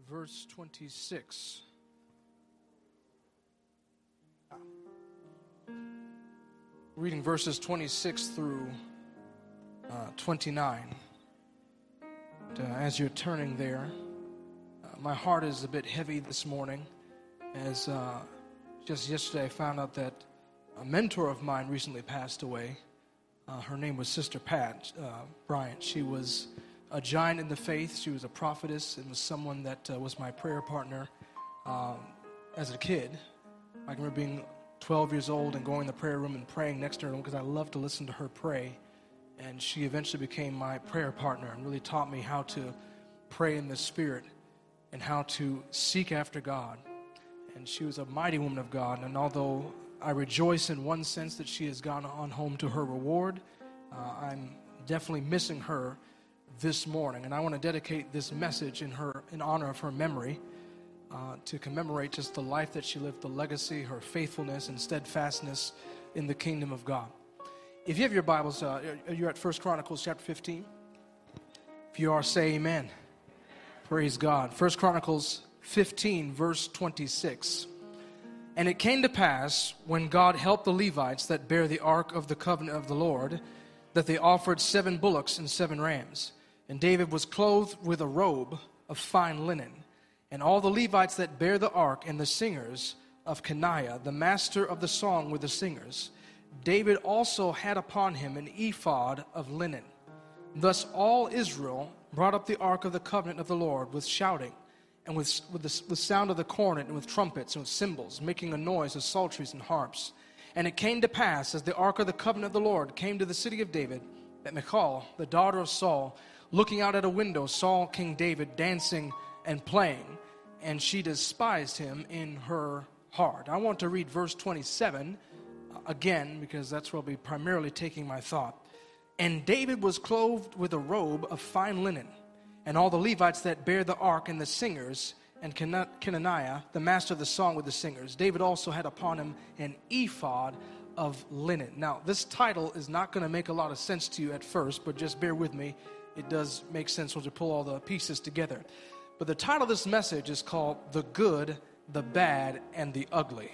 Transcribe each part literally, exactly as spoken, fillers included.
verse twenty-six. Reading verses twenty-six through uh, twenty-nine. And, uh, as you're turning there, uh, my heart is a bit heavy this morning, as uh, just yesterday I found out that a mentor of mine recently passed away. Uh, her name was Sister Pat uh, Bryant. She was a giant in the faith. She was a prophetess and was someone that uh, was my prayer partner um, as a kid. I can remember being twelve years old and going in the prayer room and praying next to her because I loved to listen to her pray. And she eventually became my prayer partner and really taught me how to pray in the Spirit and how to seek after God. And she was a mighty woman of God. And although I rejoice in one sense that she has gone on home to her reward, uh, I'm definitely missing her this morning. And I want to dedicate this message in her in honor of her memory, uh, to commemorate just the life that she lived, the legacy, her faithfulness and steadfastness in the kingdom of God. If you have your Bibles, uh, you're at First Chronicles chapter fifteen. If you are, say amen. Praise God. First Chronicles fifteen, verse twenty-six. And it came to pass, when God helped the Levites that bear the ark of the covenant of the Lord, that they offered seven bullocks and seven rams. And David was clothed with a robe of fine linen. And all the Levites that bear the ark and the singers of Kenaiah, the master of the song, were the singers. David also had upon him an ephod of linen. Thus all Israel brought up the ark of the covenant of the Lord with shouting, and with, with the with sound of the cornet, and with trumpets, and with cymbals, making a noise of psalteries and harps. And it came to pass, as the ark of the covenant of the Lord came to the city of David, that Michal, the daughter of Saul, looking out at a window, saw King David dancing and playing, and she despised him in her heart. I want to read verse twenty-seven again, because that's where I'll be primarily taking my thought. And David was clothed with a robe of fine linen, and all the Levites that bear the ark and the singers, and Kenaniah, the master of the song, with the singers. David also had upon him an ephod of linen. Now, this title is not going to make a lot of sense to you at first, but just bear with me. It does make sense once you pull all the pieces together. But the title of this message is called The Good, the Bad, and the Ugly.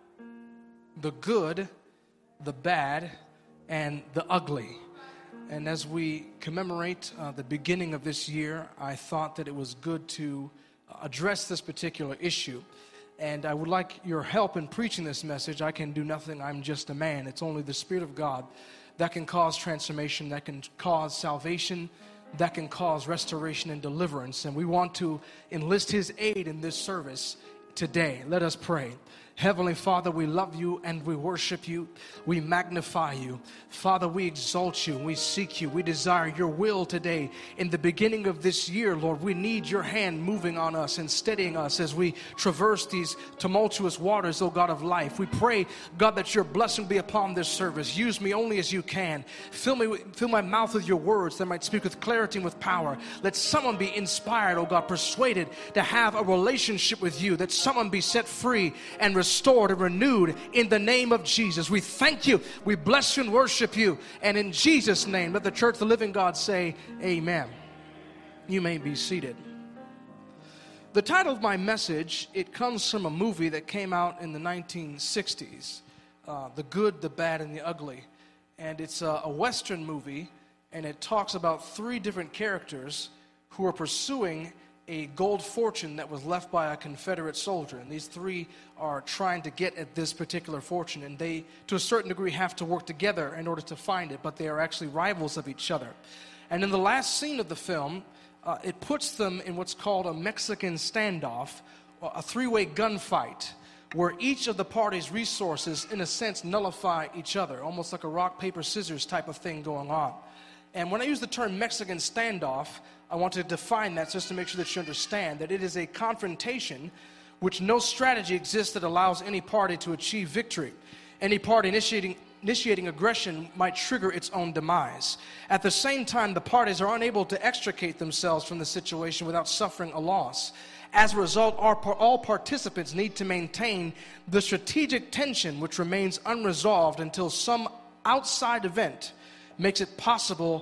The good, the bad, and the ugly. And as we commemorate uh, the beginning of this year, I thought that it was good to address this particular issue. And I would like your help in preaching this message. I can do nothing. I'm just a man. It's only the Spirit of God that can cause transformation, that can cause salvation, that can cause restoration and deliverance. And we want to enlist His aid in this service today. Let us pray. Heavenly Father, we love you and we worship you. We magnify you. Father, we exalt you. We seek you. We desire your will today. In the beginning of this year, Lord, we need your hand moving on us and steadying us as we traverse these tumultuous waters, O God of life. We pray, God, that your blessing be upon this service. Use me only as you can. Fill me, with, fill my mouth with your words that I might speak with clarity and with power. Let someone be inspired, O God, persuaded to have a relationship with you. That someone be set free and restored. Restored and renewed in the name of Jesus. We thank you, we bless you and worship you, and in Jesus' name let the church of the living God say amen. You may be seated. The title of my message, it comes from a movie that came out in the nineteen sixties, uh, The Good, the Bad, and the Ugly. And it's a, a Western movie, and it talks about three different characters who are pursuing a gold fortune that was left by a Confederate soldier. And these three are trying to get at this particular fortune. And they, to a certain degree, have to work together in order to find it. But they are actually rivals of each other. And in the last scene of the film, uh, it puts them in what's called a Mexican standoff, a three-way gunfight, where each of the parties' resources, in a sense, nullify each other. Almost like a rock, paper, scissors type of thing going on. And when I use the term Mexican standoff, I want to define that just to make sure that you understand that it is a confrontation which no strategy exists that allows any party to achieve victory. Any party initiating, initiating aggression might trigger its own demise. At the same time, the parties are unable to extricate themselves from the situation without suffering a loss. As a result, all participants need to maintain the strategic tension which remains unresolved until some outside event makes it possible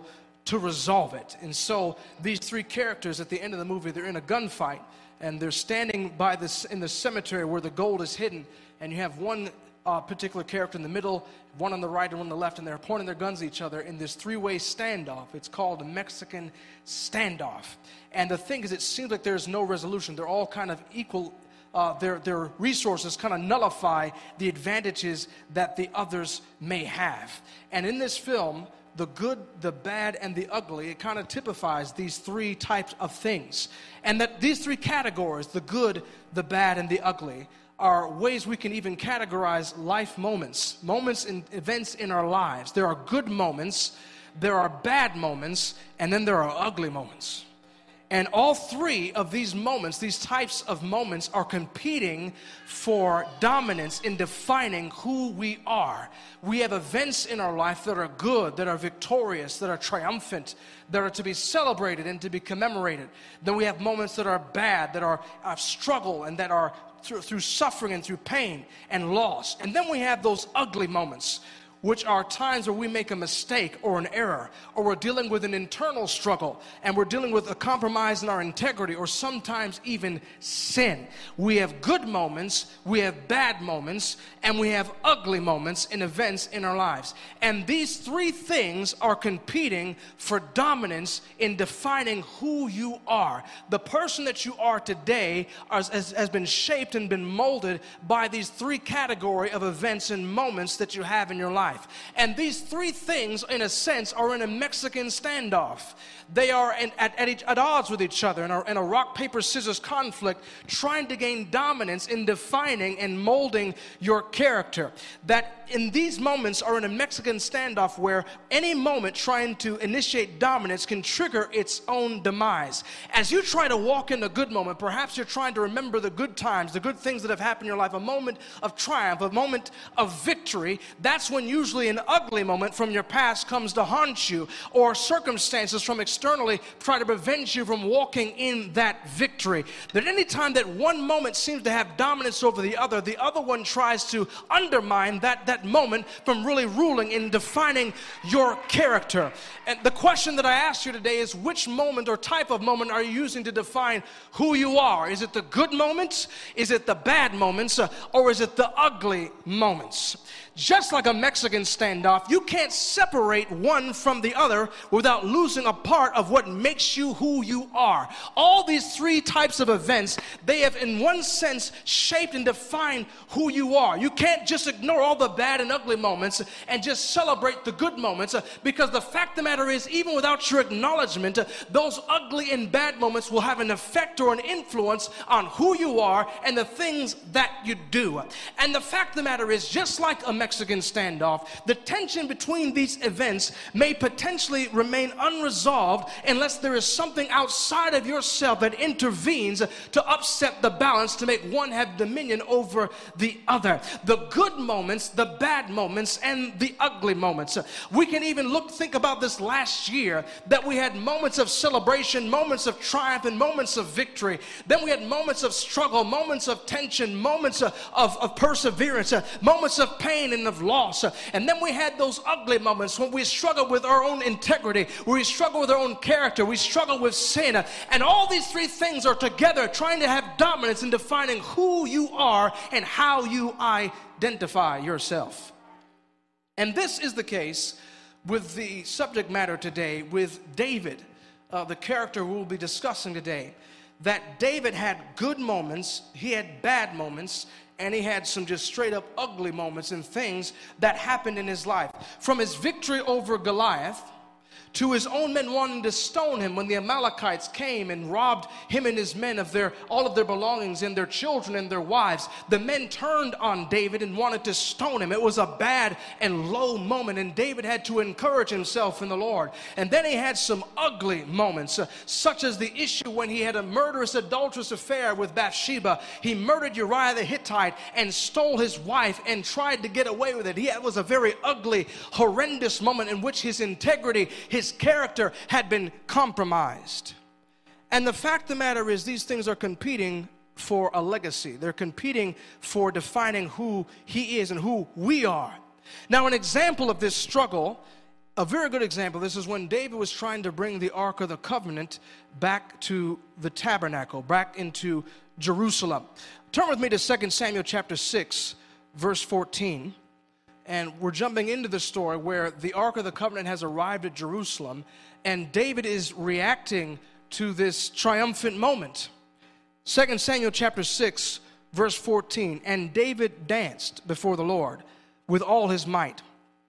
to resolve it. And so these three characters at the end of the movie, they're in a gunfight, and they're standing by this in the cemetery where the gold is hidden, and you have one uh, particular character in the middle, one on the right and one on the left, and they're pointing their guns at each other in this three-way standoff. It's called a Mexican standoff. And the thing is, it seems like there's no resolution. They're all kind of equal. Uh, their, their resources kind of nullify the advantages that the others may have. And in this film, the good, the bad, and the ugly, it kind of typifies these three types of things. And that these three categories, the good, the bad, and the ugly, are ways we can even categorize life moments, moments and events in our lives. There are good moments, there are bad moments, and then there are ugly moments. And all three of these moments, these types of moments, are competing for dominance in defining who we are. We have events in our life that are good, that are victorious, that are triumphant, that are to be celebrated and to be commemorated. Then we have moments that are bad, that are uh, struggle, and that are through, through suffering and through pain and loss. And then we have those ugly moments, which are times where we make a mistake or an error, or we're dealing with an internal struggle, and we're dealing with a compromise in our integrity, or sometimes even sin. We have good moments, we have bad moments, and we have ugly moments in events in our lives. And these three things are competing for dominance in defining who you are. The person that you are today has, has, has been shaped and been molded by these three categories of events and moments that you have in your life. And these three things, in a sense, are in a Mexican standoff. They are in, at, at, each, at odds with each other in a, in a rock, paper, scissors conflict, trying to gain dominance in defining and molding your character. That in these moments are in a Mexican standoff where any moment trying to initiate dominance can trigger its own demise. As you try to walk in a good moment, perhaps you're trying to remember the good times, the good things that have happened in your life, a moment of triumph, a moment of victory. That's when usually an ugly moment from your past comes to haunt you, or circumstances from externally try to prevent you from walking in that victory. That any time that one moment seems to have dominance over the other, the other one tries to undermine that, that moment from really ruling and defining your character. And the question that I ask you today is, which moment or type of moment are you using to define who you are? Is it the good moments? Is it the bad moments? Uh, or is it the ugly moments? Just like a Mexican standoff, you can't separate one from the other without losing a part of what makes you who you are. All these three types of events, they have in one sense shaped and defined who you are. You can't just ignore all the bad and ugly moments and just celebrate the good moments, because the fact of the matter is, even without your acknowledgement, those ugly and bad moments will have an effect or an influence on who you are and the things that you do. And the fact of the matter is, just like a Mexican standoff, the tension between these events may potentially remain unresolved unless there is something outside of yourself that intervenes to upset the balance, to make one have dominion over the other. The good moments, the bad moments, and the ugly moments. We can even look, think about this last year, that we had moments of celebration, moments of triumph, and moments of victory. Then we had moments of struggle, moments of tension, moments of, of, of perseverance, uh, moments of pain and of loss. Uh, and then we had those ugly moments when we struggled with our own integrity, where we struggle with our own character, we struggle with sin. Uh, and all these three things are together trying to have dominance in defining who you are and how you identify yourself. And this is the case with the subject matter today, with David, uh, the character we will be discussing today. That David had good moments, he had bad moments, and he had some just straight up ugly moments and things that happened in his life. From his victory over Goliath, to his own men wanting to stone him when the Amalekites came and robbed him and his men of their all of their belongings and their children and their wives. The men turned on David and wanted to stone him. It was a bad and low moment, and David had to encourage himself in the Lord. And then he had some ugly moments, uh, such as the issue when he had a murderous, adulterous affair with Bathsheba. He murdered Uriah the Hittite and stole his wife and tried to get away with it. He, it was a very ugly, horrendous moment in which his integrity, his character had been compromised. And the fact of the matter is, these things are competing for a legacy. They're competing for defining who he is and who we are. Now, an example of this struggle a very good example, this is when David was trying to bring the Ark of the Covenant back to the tabernacle, back into Jerusalem. Turn with me to Second Samuel chapter six, verse fourteen. And we're jumping into the story where the Ark of the Covenant has arrived at Jerusalem, and David is reacting to this triumphant moment. Second Samuel chapter six, verse fourteen. And David danced before the Lord with all his might.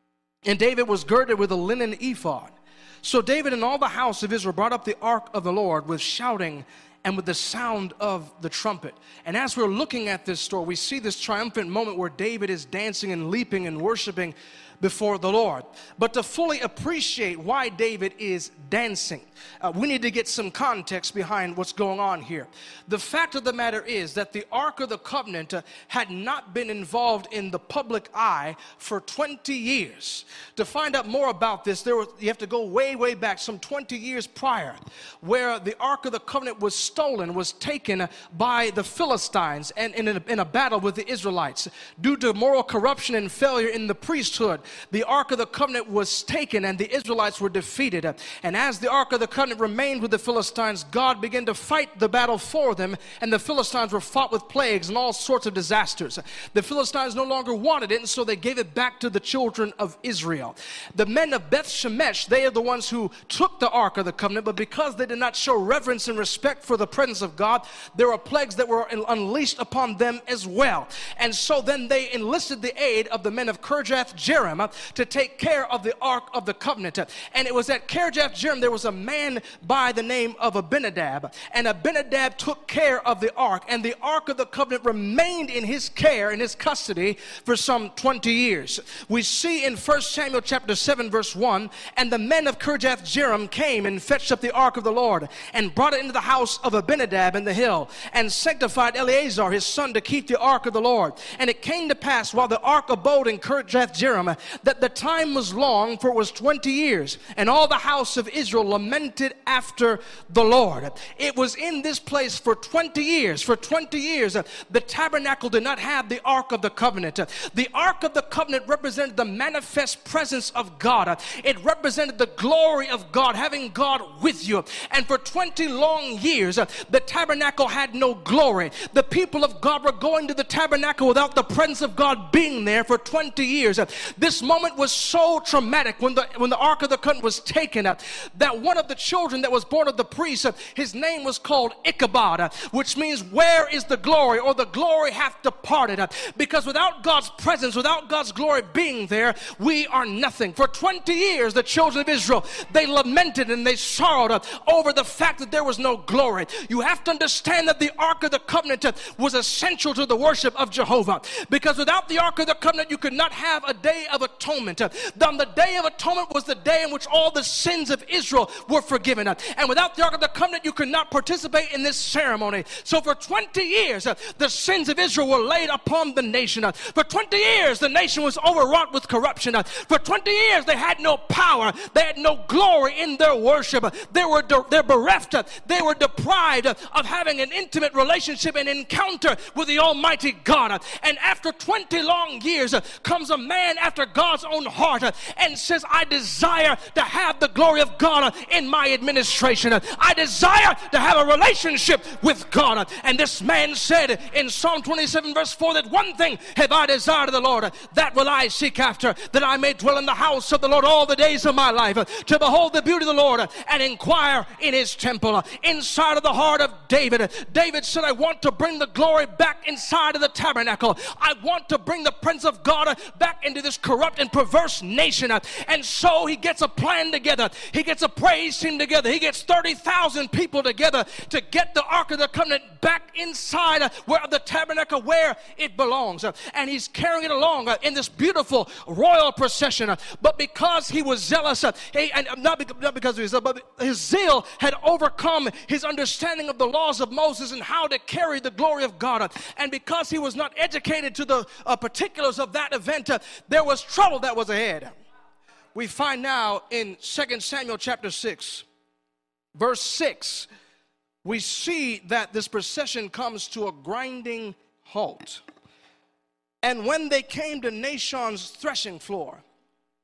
And David was girded with a linen ephod. So David and all the house of Israel brought up the ark of the Lord with shouting and with the sound of the trumpet. And as we're looking at this story, we see this triumphant moment where David is dancing and leaping and worshiping before the Lord. But to fully appreciate why David is dancing, uh, we need to get some context behind what's going on here. The fact of the matter is that the Ark of the Covenant uh, had not been involved in the public eye for twenty years. To find out more about this, there was, you have to go way, way back, some twenty years prior, where the Ark of the Covenant was stolen, was taken by the Philistines and in a, in a battle with the Israelites. Due to moral corruption and failure in the priesthood, the Ark of the Covenant was taken and the Israelites were defeated. And as the Ark of the Covenant remained with the Philistines, God began to fight the battle for them, and the Philistines were fought with plagues and all sorts of disasters. The Philistines no longer wanted it, and so they gave it back to the children of Israel. The men of Beth Shemesh, they are the ones who took the Ark of the Covenant, but because they did not show reverence and respect for the presence of God, there were plagues that were unleashed upon them as well. And so then they enlisted the aid of the men of Kirjath Jearim to take care of the Ark of the Covenant. And it was at Kirjath Jearim there was a man by the name of Abinadab, and Abinadab took care of the Ark, and the Ark of the Covenant remained in his care, in his custody, for some twenty years. We see in First Samuel chapter seven verse one, and the men of Kirjath Jearim came and fetched up the Ark of the Lord, and brought it into the house of Abinadab in the hill, and sanctified Eleazar his son to keep the Ark of the Lord. And it came to pass, while the Ark abode in Kirjath Jearim, that the time was long, for it was twenty years, and all the house of Israel lamented after the Lord. It was in this place for twenty years. For twenty years, uh, the tabernacle did not have the Ark of the Covenant. Uh, the Ark of the Covenant represented the manifest presence of God. Uh, it represented the glory of God, having God with you. And for twenty long years, uh, the tabernacle had no glory. The people of God were going to the tabernacle without the presence of God being there for twenty years. Uh, this moment was so traumatic when the when the Ark of the Covenant was taken up, uh, that one of the children that was born of the priest, uh, his name was called Ichabod, uh, which means where is the glory, or the glory hath departed. Uh, because without God's presence, without God's glory being there, we are nothing. For twenty years, the children of Israel, they lamented and they sorrowed uh, over the fact that there was no glory. You have to understand that the Ark of the Covenant uh, was essential to the worship of Jehovah, because without the Ark of the Covenant, you could not have a day of atonement. Uh, on the Day of Atonement was the day in which all the sins of Israel were forgiven. Uh, and without the Ark of the Covenant, you could not participate in this ceremony. So for twenty years, uh, the sins of Israel were laid upon the nation. Uh, for twenty years, the nation was overwrought with corruption. Uh, for twenty years, they had no power. They had no glory in their worship. Uh, they were de- they're bereft. Uh, they were deprived uh, of having an intimate relationship and encounter with the Almighty God. Uh, and after twenty long years, uh, comes a man after God's own heart uh, and says, I desire to have the glory of God uh, in my administration. Uh, I desire to have a relationship with God. Uh, and this man said in Psalm twenty-seven verse four, that one thing have I desired of the Lord, uh, that will I seek after, that I may dwell in the house of the Lord all the days of my life, uh, to behold the beauty of the Lord uh, and inquire in his temple. Uh, inside of the heart of David, uh, David said, I want to bring the glory back inside of the tabernacle. I want to bring the presence of God uh, back into this corrupt and perverse nation. Uh, and so he gets a plan together. He gets a praise team together. He gets thirty thousand people together to get the Ark of the Covenant back inside uh, where the tabernacle where it belongs. Uh, and he's carrying it along uh, in this beautiful royal procession. Uh, but because he was zealous, uh, he, and not, because, not because of his, but his zeal had overcome his understanding of the laws of Moses and how to carry the glory of God. Uh, and because he was not educated to the uh, particulars of that event, uh, there was trouble that was ahead. We find now in Second Samuel chapter six, verse six, we see that this procession comes to a grinding halt. And when they came to Nashon's threshing floor,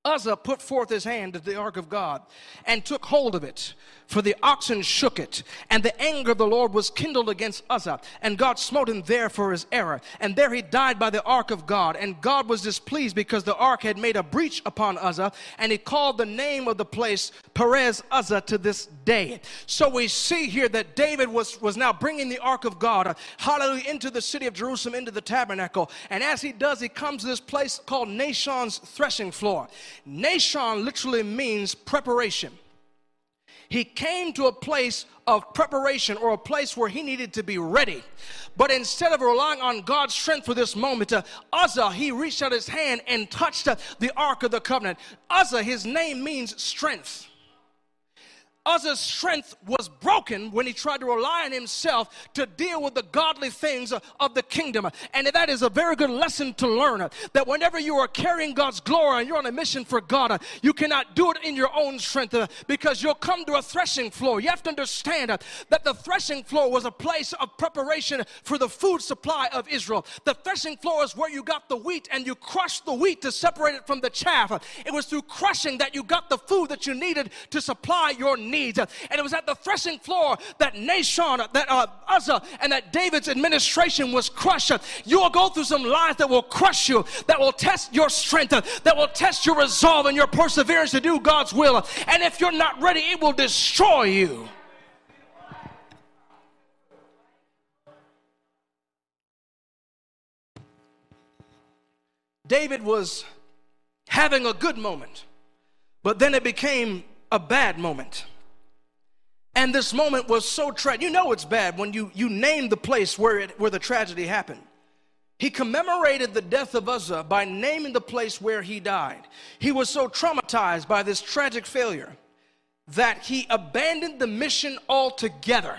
Uzzah put forth his hand to the ark of God and took hold of it, for the oxen shook it. And the anger of the Lord was kindled against Uzzah, and God smote him there for his error. And there he died by the ark of God. And God was displeased because the ark had made a breach upon Uzzah, and he called the name of the place Perez Uzzah to this day. So we see here that David was, was now bringing the ark of God, uh, hallelujah, into the city of Jerusalem, into the tabernacle. And as he does, he comes to this place called Nashon's threshing floor. Nashon literally means preparation. He came to a place of preparation, or a place where he needed to be ready. But instead of relying on God's strength for this moment, uh, Uzzah, he reached out his hand and touched uh, the Ark of the Covenant. Uzzah, his name means strength. Uzzah's strength was broken when he tried to rely on himself to deal with the godly things of the kingdom. And that is a very good lesson to learn, that whenever you are carrying God's glory and you're on a mission for God, you cannot do it in your own strength, because you'll come to a threshing floor. You have to understand that the threshing floor was a place of preparation for the food supply of Israel. The threshing floor is where you got the wheat and you crushed the wheat to separate it from the chaff. It was through crushing that you got the food that you needed to supply your needs. Needs. And it was at the threshing floor that Nashon, that uh, Uzzah, and that David's administration was crushed. You will go through some lives that will crush you, that will test your strength, that will test your resolve and your perseverance to do God's will. And if you're not ready, it will destroy you. David was having a good moment, but then it became a bad moment. And this moment was so tragic. You know it's bad when you, you name the place where, it, where the tragedy happened. He commemorated the death of Uzzah by naming the place where he died. He was so traumatized by this tragic failure that he abandoned the mission altogether.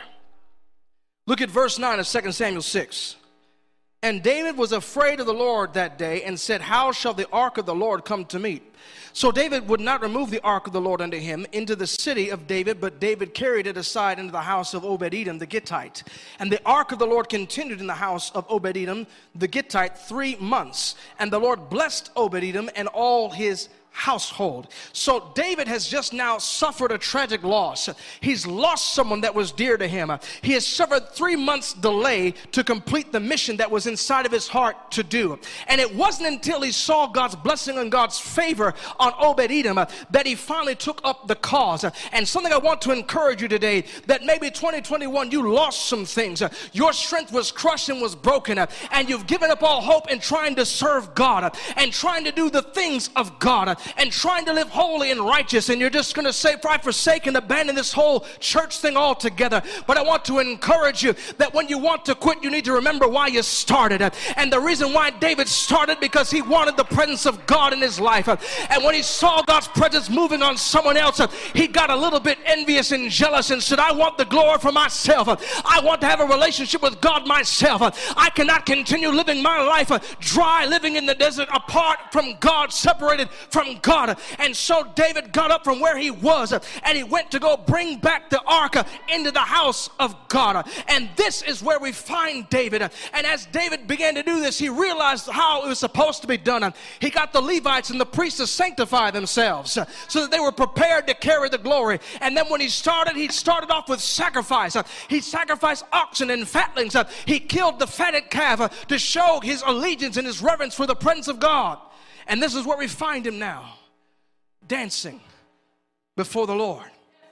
Look at verse nine of Second Samuel six. And David was afraid of the Lord that day and said, how shall the ark of the Lord come to me? So David would not remove the ark of the Lord unto him into the city of David, but David carried it aside into the house of Obed-Edom the Gittite. And the ark of the Lord continued in the house of Obed-Edom the Gittite three months. And the Lord blessed Obed-Edom and all his household. So David has just now suffered a tragic loss. He's lost someone that was dear to him. He has suffered three months delay to complete the mission that was inside of his heart to do. And it wasn't until he saw God's blessing and God's favor on Obed-Edom that he finally took up the cause. And something I want to encourage you today, that maybe twenty twenty-one you lost some things. Your strength was crushed and was broken, and you've given up all hope in trying to serve God and trying to do the things of God and trying to live holy and righteous, and you're just going to say, I forsake and abandon this whole church thing altogether. But I want to encourage you that when you want to quit, you need to remember why you started. And the reason why David started, because he wanted the presence of God in his life. And when he saw God's presence moving on someone else, he got a little bit envious and jealous and said, I want the glory for myself. I want to have a relationship with God myself. I cannot continue living my life dry, living in the desert, apart from God, separated from God. And so David got up from where he was and he went to go bring back the ark into the house of God. And this is where we find David. And as David began to do this, he realized how it was supposed to be done. He got the Levites and the priests to sanctify themselves so that they were prepared to carry the glory. And then when he started, he started off with sacrifice. He sacrificed oxen and fatlings. He killed the fatted calf to show his allegiance and his reverence for the presence of God. And this is where we find him now, dancing before the Lord.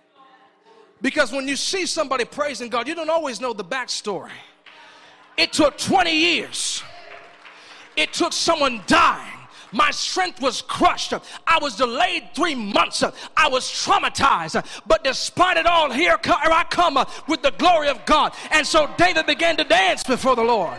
Because when you see somebody praising God, you don't always know the backstory. It took twenty years. It took someone dying. My strength was crushed. I was delayed three months. I was traumatized. But despite it all, here I come with the glory of God. And so David began to dance before the Lord.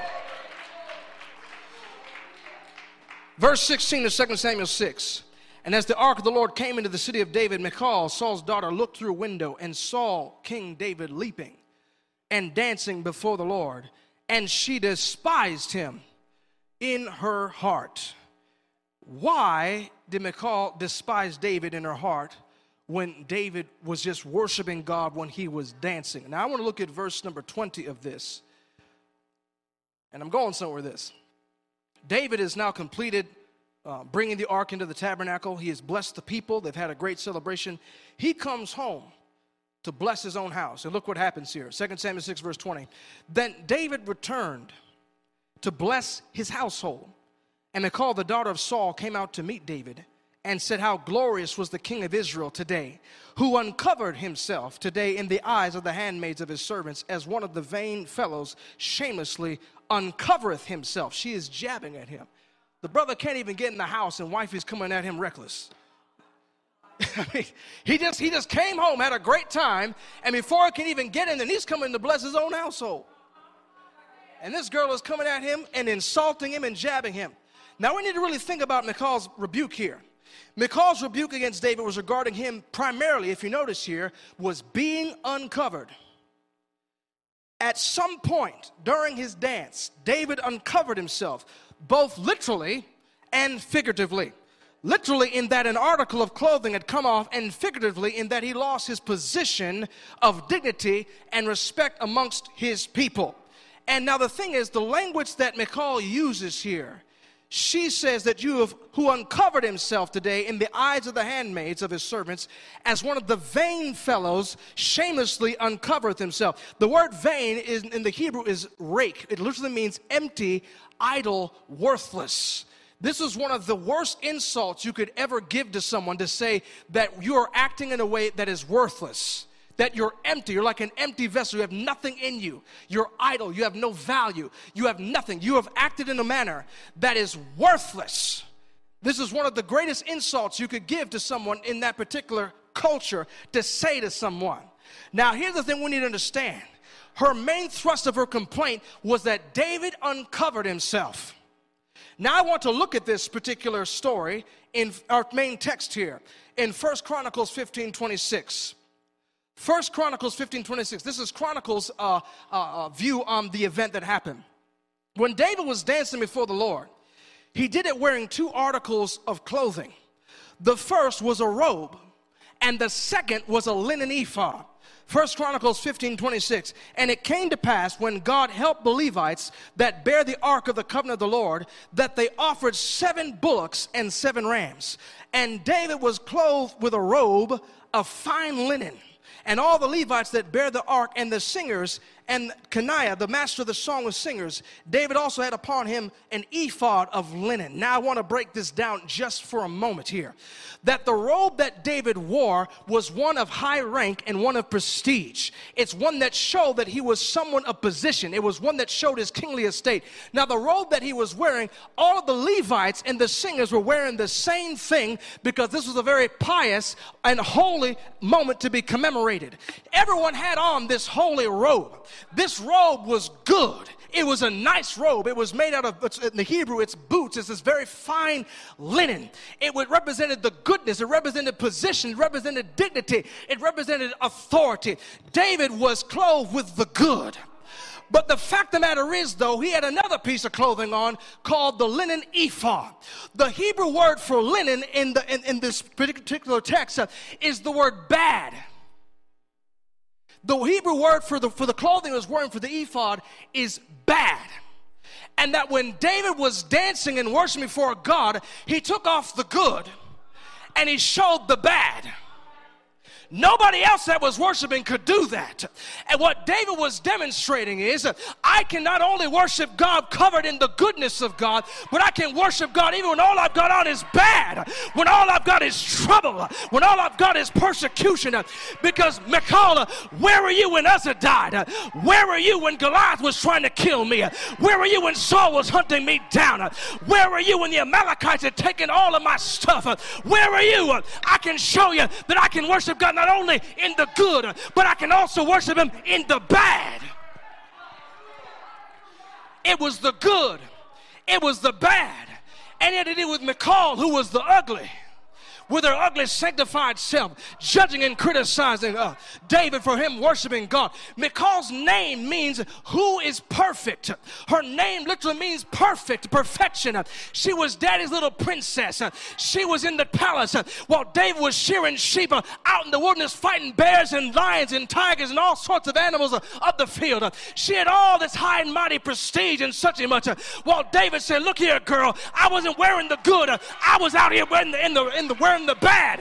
Verse sixteen of Second Samuel six. And as the ark of the Lord came into the city of David, Michal, Saul's daughter, looked through a window and saw King David leaping and dancing before the Lord. And she despised him in her heart. Why did Michal despise David in her heart when David was just worshiping God when he was dancing? Now I want to look at verse number twenty of this. And I'm going somewhere with this. David has now completed uh, bringing the ark into the tabernacle. He has blessed the people. They've had a great celebration. He comes home to bless his own house. And look what happens here. Second Samuel six, verse twenty. Then David returned to bless his household. And Michal, the daughter of Saul, came out to meet David and said, how glorious was the king of Israel today, who uncovered himself today in the eyes of the handmaids of his servants, as one of the vain fellows shamelessly uncovereth himself. She is jabbing at him. The brother can't even get in the house, and wife is coming at him reckless. I mean, he just he just came home, had a great time, and before he can even get in, then he's coming to bless his own household. And this girl is coming at him and insulting him and jabbing him. Now we need to really think about Michal's rebuke here. Michal's rebuke against David was regarding him primarily, if you notice here, was being uncovered. At some point during his dance, David uncovered himself, both literally and figuratively. Literally in that an article of clothing had come off, and figuratively in that he lost his position of dignity and respect amongst his people. And now the thing is, the language that Michal uses here, she says that you have, who uncovered himself today in the eyes of the handmaids of his servants, as one of the vain fellows shamelessly uncovereth himself. The word vain is, in the Hebrew is rake. It literally means empty, idle, worthless. This is one of the worst insults you could ever give to someone, to say that you are acting in a way that is worthless, that you're empty. You're like an empty vessel. You have nothing in you. You're idle. You have no value. You have nothing. You have acted in a manner that is worthless. This is one of the greatest insults you could give to someone in that particular culture, to say to someone. Now, here's the thing we need to understand. Her main thrust of her complaint was that David uncovered himself. Now I want to look at this particular story in our main text here, in First Chronicles fifteen twenty-six. First Chronicles fifteen twenty-six. This is Chronicles' uh, uh, uh, view on the event that happened. When David was dancing before the Lord, he did it wearing two articles of clothing. The first was a robe, and the second was a linen ephod. First Chronicles fifteen twenty-six. And it came to pass, when God helped the Levites that bear the ark of the covenant of the Lord, that they offered seven bullocks and seven rams. And David was clothed with a robe of fine linen. And all the Levites that bear the ark, and the singers, and Kenaiah, the master of the song of singers, David also had upon him an ephod of linen. Now I want to break this down just for a moment here. That the robe that David wore was one of high rank and one of prestige. It's one that showed that he was someone of position. It was one that showed his kingly estate. Now the robe that he was wearing, all of the Levites and the singers were wearing the same thing, because this was a very pious and holy moment to be commemorated. Everyone had on this holy robe. This robe was good. It was a nice robe. It was made out of, in the Hebrew, it's boots. It's this very fine linen. It represented the goodness. It represented position. It represented dignity. It represented authority. David was clothed with the good. But the fact of the matter is, though, he had another piece of clothing on called the linen ephod. The Hebrew word for linen in, the, in, in this particular text uh, is the word bad. The Hebrew word for the, for the clothing he was wearing for the ephod is bad. And that when David was dancing and worshiping before God, he took off the good and he showed the bad. Nobody else that was worshiping could do that. And what David was demonstrating is, I can not only worship God covered in the goodness of God, but I can worship God even when all I've got on is bad, when all I've got is trouble, when all I've got is persecution. Because Michal, where were you when Uzzah died? Where were you when Goliath was trying to kill me? Where were you when Saul was hunting me down? Where were you when the Amalekites had taken all of my stuff? Where were you? I can show you that I can worship God not only in the good, but I can also worship him in the bad. It was the good, it was the bad, and yet it did with Michal, who was the ugly. with her ugly sanctified self, judging and criticizing uh, David for him worshiping God. Michal's name means who is perfect. Her name literally means perfect, perfection. She was daddy's little princess. She was in the palace while David was shearing sheep out in the wilderness, fighting bears and lions and tigers and all sorts of animals of the field. She had all this high and mighty prestige and such and much. While David said, look here, girl, I wasn't wearing the good. I was out here wearing the, in the, in the, wearing the bad.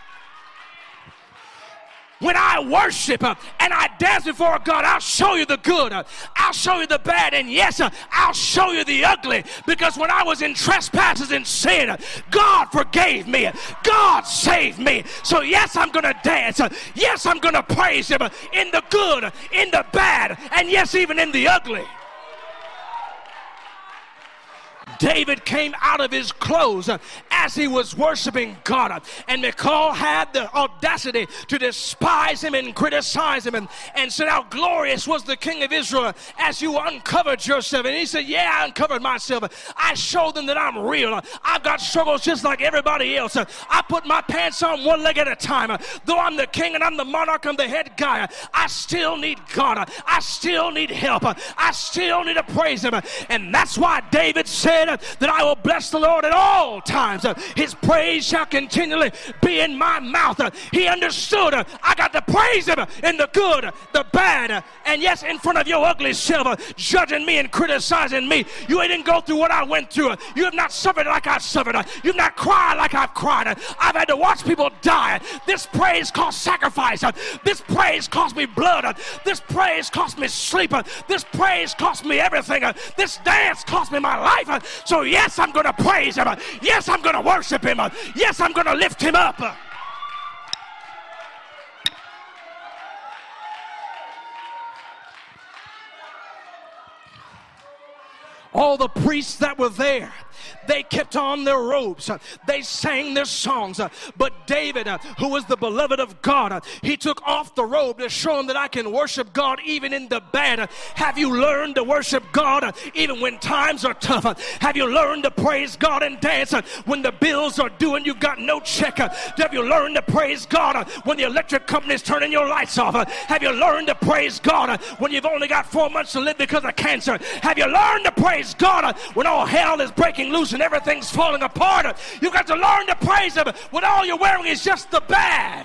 When I worship uh, and I dance before God, I'll show you the good. Uh, I'll show you the bad. And yes, uh, I'll show you the ugly. Because when I was in trespasses and sin, uh, God forgave me. God saved me. So yes, I'm going to dance. Uh, yes, I'm going to praise him uh, in the good, uh, in the bad, and yes, even in the ugly. David came out of his clothes uh, as he was worshiping God. Uh, and Michal had the audacity to despise him and criticize him and, and said how glorious was the king of Israel uh, as you uncovered yourself. And he said, yeah, I uncovered myself. Uh, I showed them that I'm real. Uh, I've got struggles just like everybody else. Uh, I put my pants on one leg at a time. Uh, though I'm the king and I'm the monarch, I'm the head guy. Uh, I still need God. Uh, I still need help. Uh, I still need to praise him. Uh, and that's why David said, that I will bless the Lord at all times. Uh, his praise shall continually be in my mouth. Uh, he understood uh, I got to praise him in the good, the bad, uh, and yes, in front of your ugly self, uh, judging me and criticizing me. You didn't go through what I went through. Uh, you have not suffered like I've suffered. Uh, you've not cried like I've cried. Uh, I've had to watch people die. This praise cost sacrifice. Uh, this praise cost me blood. Uh, this praise cost me sleep. Uh, this praise cost me everything. Uh, this dance cost me my life. Uh, So yes, I'm going to praise him. Yes, I'm going to worship him. Yes, I'm going to lift him up. All the priests that were there, they kept on their robes. They sang their songs. But David, who was the beloved of God, he took off the robe to show him that I can worship God even in the bad. Have you learned to worship God even when times are tough? Have you learned to praise God and dance when the bills are due and you got no check? Have you learned to praise God when the electric company is turning your lights off? Have you learned to praise God when you've only got four months to live because of cancer? Have you learned to praise God when all hell is breaking loose and everything's falling apart? You've got to learn to praise him when all you're wearing is just the bad.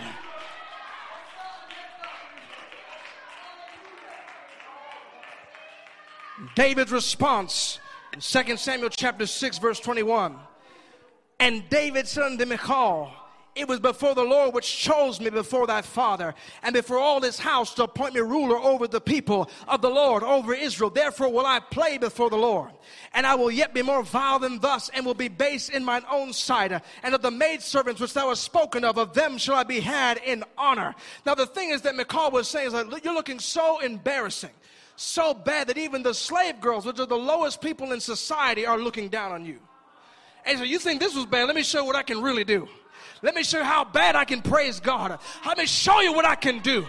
David's response in Second Samuel chapter six verse twenty-one. And David said unto Michal, it was before the Lord which chose me before thy father and before all his house to appoint me ruler over the people of the Lord, over Israel. Therefore will I play before the Lord. And I will yet be more vile than thus, and will be base in mine own sight. And of the maidservants which thou hast spoken of, of them shall I be had in honor. Now the thing is that Michal was saying is like, you're looking so embarrassing, so bad that even the slave girls, which are the lowest people in society, are looking down on you. And so you think this was bad? Let me show you what I can really do. Let me show you how bad I can praise God. Let me show you what I can do.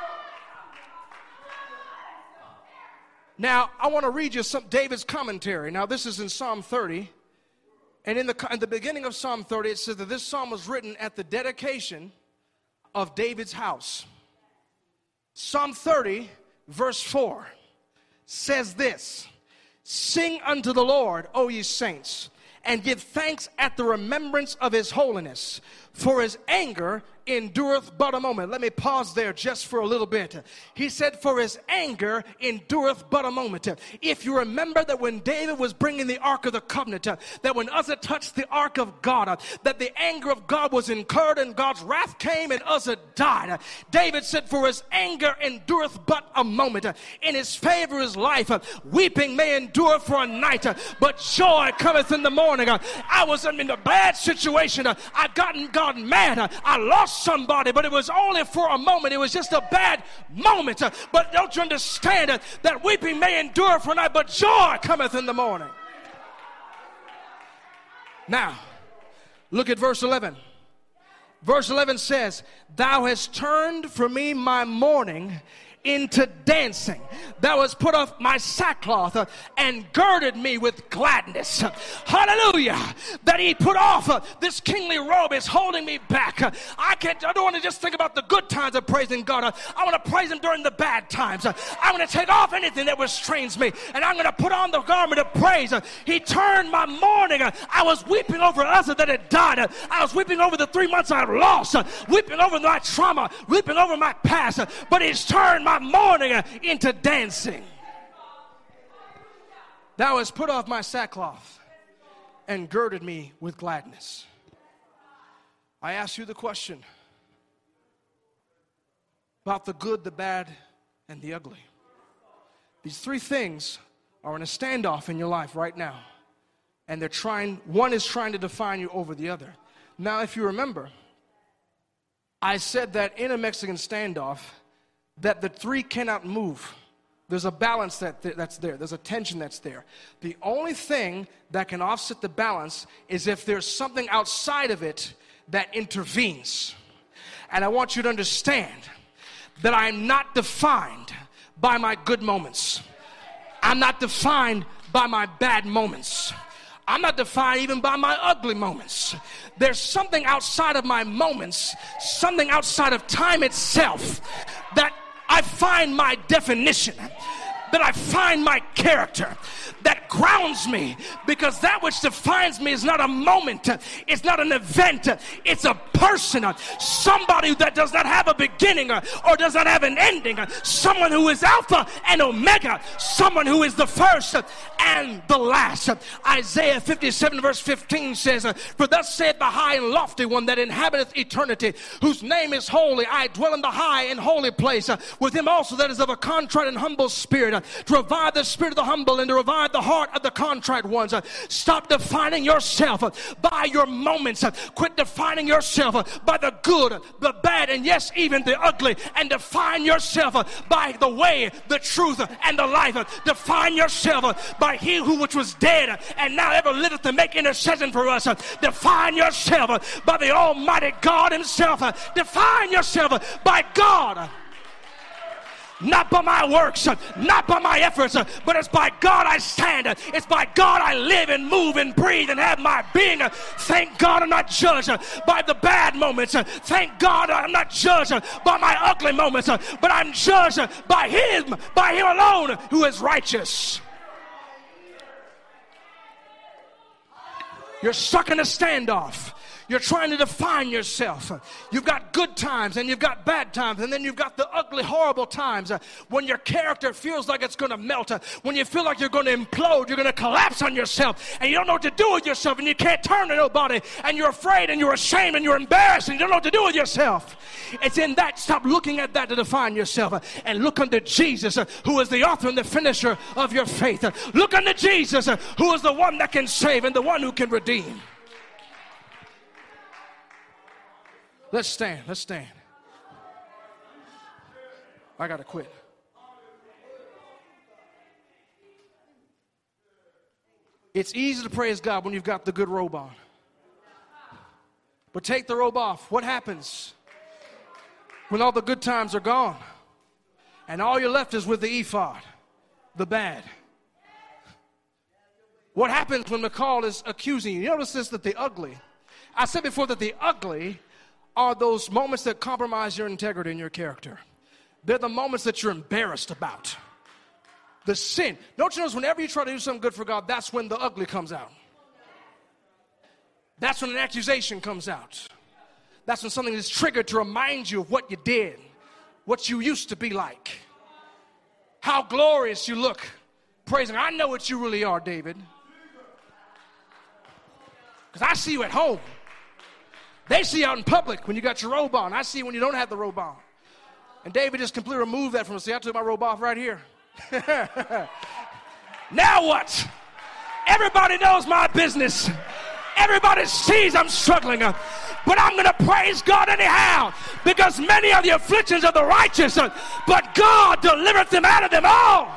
Now, I want to read you some David's commentary. Now, this is in Psalm thirty. And in the, in the beginning of Psalm thirty, it says that this psalm was written at the dedication of David's house. Psalm thirty, verse four, says this: Sing unto the Lord, O ye saints, and give thanks at the remembrance of his holiness, for his anger endureth but a moment. Let me pause there just for a little bit. He said, for his anger endureth but a moment. If you remember that when David was bringing the Ark of the Covenant, that when Uzzah touched the Ark of God, that the anger of God was incurred and God's wrath came and Uzzah died. David said, for his anger endureth but a moment. In his favor is life. Weeping may endure for a night, but joy cometh in the morning. I was in a bad situation. I gotten God mad. I lost somebody, but it was only for a moment. It was just a bad moment. But don't you understand that weeping may endure for a night, but joy cometh in the morning? Now, look at verse eleven. Verse eleven says, thou hast turned from me my mourning into dancing. Thou hast put off my sackcloth uh, and girded me with gladness. Hallelujah. That he put off uh, this kingly robe is holding me back. Uh, I can't, I don't want to just think about the good times of praising God. Uh, I want to praise him during the bad times. Uh, I'm going to take off anything that restrains me, and I'm going to put on the garment of praise. Uh, he turned my mourning. Uh, I was weeping over others that had died. Uh, I was weeping over the three months I had lost, uh, weeping over my trauma, weeping over my past, uh, but he's turned my mourning uh, into dancing. Thou hast put off my sackcloth and girded me with gladness. I ask you the question about the good, the bad, and the ugly. These three things are in a standoff in your life right now. And they're trying, one is trying to define you over the other. Now, if you remember, I said that in a Mexican standoff, that the three cannot move. There's a balance that th- that's there. There's a tension that's there. The only thing that can offset the balance is if there's something outside of it that intervenes. And I want you to understand that I'm not defined by my good moments. I'm not defined by my bad moments. I'm not defined even by my ugly moments. There's something outside of my moments, something outside of time itself, that I find my definition, that I find my character, that grounds me, because that which defines me is not a moment, it's not an event, it's a person, somebody that does not have a beginning or does not have an ending, someone who is Alpha and Omega, someone who is the first and the last. Isaiah fifty-seven verse fifteen says, for thus saith the high and lofty one that inhabiteth eternity, whose name is holy. I dwell in the high and holy place, with him also that is of a contrite and humble spirit, to revive the spirit of the humble and to revive the heart of the contrite ones. Stop defining yourself by your moments. Quit defining yourself by the good, the bad, and yes, even the ugly, and define yourself by the way, the truth, and the life. Define yourself by he who which was dead and now ever liveth to make intercession for us. Define yourself by the Almighty God himself. Define yourself by God. Not by my works, not by my efforts, but it's by God I stand. It's by God I live and move and breathe and have my being. Thank God I'm not judged by the bad moments. Thank God I'm not judged by my ugly moments, but I'm judged by him, by him alone who is righteous. You're stuck in a standoff. You're trying to define yourself. You've got good times and you've got bad times, and then you've got the ugly, horrible times when your character feels like it's going to melt, when you feel like you're going to implode, you're going to collapse on yourself, and you don't know what to do with yourself, and you can't turn to nobody, and you're afraid and you're ashamed and you're embarrassed and you don't know what to do with yourself. It's in that. Stop looking at that to define yourself and look unto Jesus, who is the author and the finisher of your faith. Look unto Jesus, who is the one that can save and the one who can redeem. Let's stand. Let's stand. I got to quit. It's easy to praise God when you've got the good robe on. But take the robe off. What happens when all the good times are gone and all you're left is with the ephod, the bad? What happens when McCall is accusing you? You notice this, that the ugly, I said before that the ugly are those moments that compromise your integrity and your character. They're the moments that you're embarrassed about. The sin. Don't you notice whenever you try to do something good for God, that's when the ugly comes out. That's when an accusation comes out. That's when something is triggered to remind you of what you did, what you used to be like, how glorious you look. Praising, I know what you really are, David. Because I see you at home. They see you out in public when you got your robe on. I see you when you don't have the robe on. And David just completely removed that from us. See, I took my robe off right here. Now what? Everybody knows my business. Everybody sees I'm struggling. But I'm going to praise God anyhow, because many are the afflictions of the righteous, but God delivereth them out of them all.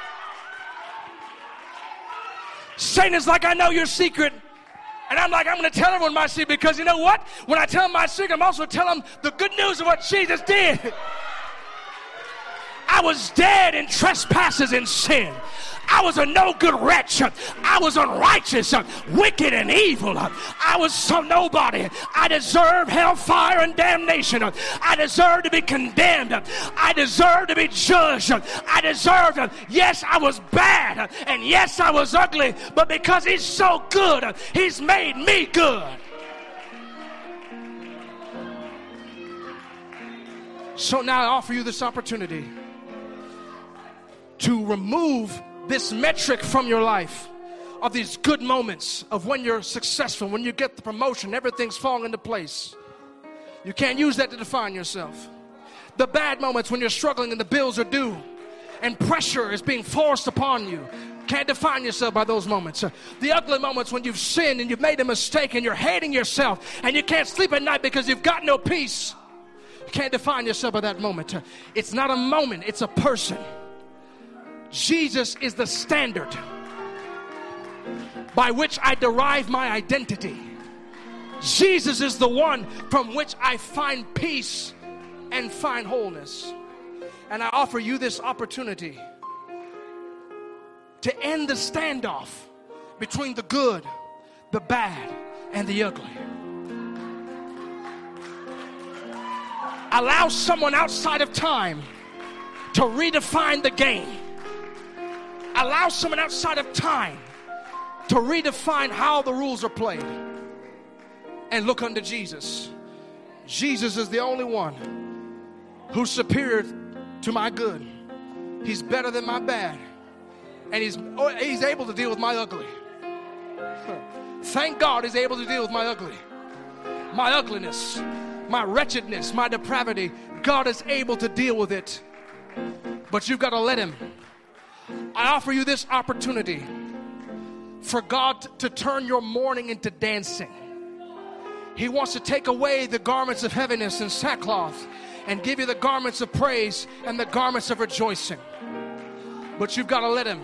Satan is like, I know your secret. And I'm like, I'm going to tell everyone my secret, because you know what? When I tell them my secret, I'm also telling them the good news of what Jesus did. I was dead in trespasses and sin. I was a no good wretch. I was unrighteous, wicked and evil. I was some nobody. I deserved hellfire and damnation. I deserved to be condemned. I deserved to be judged. I deserved, yes, I was bad, and yes, I was ugly, but because he's so good, he's made me good. So now I offer you this opportunity to remove this metric from your life of these good moments of when you're successful, when you get the promotion, everything's falling into place. You can't use that to define yourself. The bad moments when you're struggling and the bills are due and pressure is being forced upon you, can't define yourself by those moments. The ugly moments when you've sinned and you've made a mistake and you're hating yourself and you can't sleep at night because you've got no peace. You can't define yourself by that moment. It's not a moment, it's a person. Jesus is the standard by which I derive my identity. Jesus is the one from which I find peace and find wholeness. And I offer you this opportunity to end the standoff between the good, the bad, and the ugly. Allow someone outside of time to redefine the game. Allow someone outside of time to redefine how the rules are played. And look unto Jesus. Jesus is the only one who's superior to my good. He's better than my bad. And he's, he's able to deal with my ugly. Thank God he's able to deal with my ugly. My ugliness, my wretchedness, my depravity. God is able to deal with it. But you've got to let him. I offer you this opportunity for God to turn your mourning into dancing. He wants to take away the garments of heaviness and sackcloth and give you the garments of praise and the garments of rejoicing. But you've got to let him.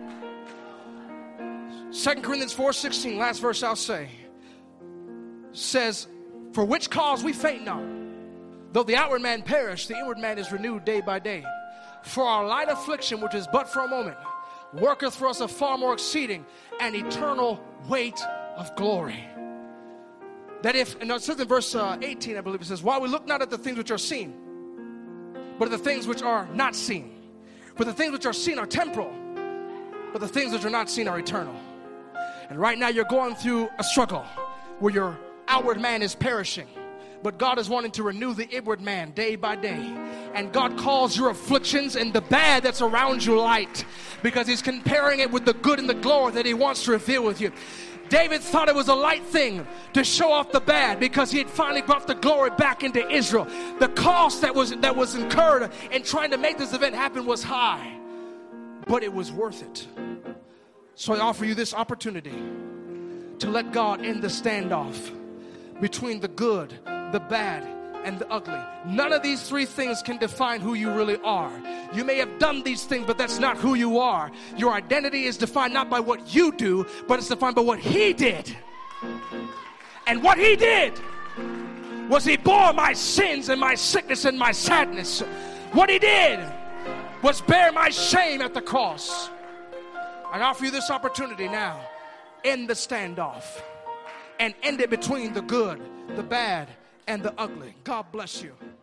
Second Corinthians four sixteen, last verse I'll say, says, for which cause we faint not. Though the outward man perish, the inward man is renewed day by day. For our light affliction, which is but for a moment, worketh for us a far more exceeding and eternal weight of glory. That if, and it says in verse uh, eighteen, I believe it says, while we look not at the things which are seen, but at the things which are not seen. For the things which are seen are temporal, but the things which are not seen are eternal. And right now you're going through a struggle where your outward man is perishing, but God is wanting to renew the inward man day by day. And God calls your afflictions and the bad that's around you light, because he's comparing it with the good and the glory that he wants to reveal with you. David thought it was a light thing to show off the bad because he had finally brought the glory back into Israel. The cost that was that was incurred in trying to make this event happen was high, but it was worth it. So I offer you this opportunity to let God end the standoff between the good, the bad, and the ugly. None of these three things can define who you really are. You may have done these things, but that's not who you are. Your identity is defined not by what you do, but it's defined by what he did. And what he did was he bore my sins and my sickness and my sadness. What he did was bear my shame at the cross. I offer you this opportunity now. End the standoff and end it between the good, the bad, and the ugly. God bless you.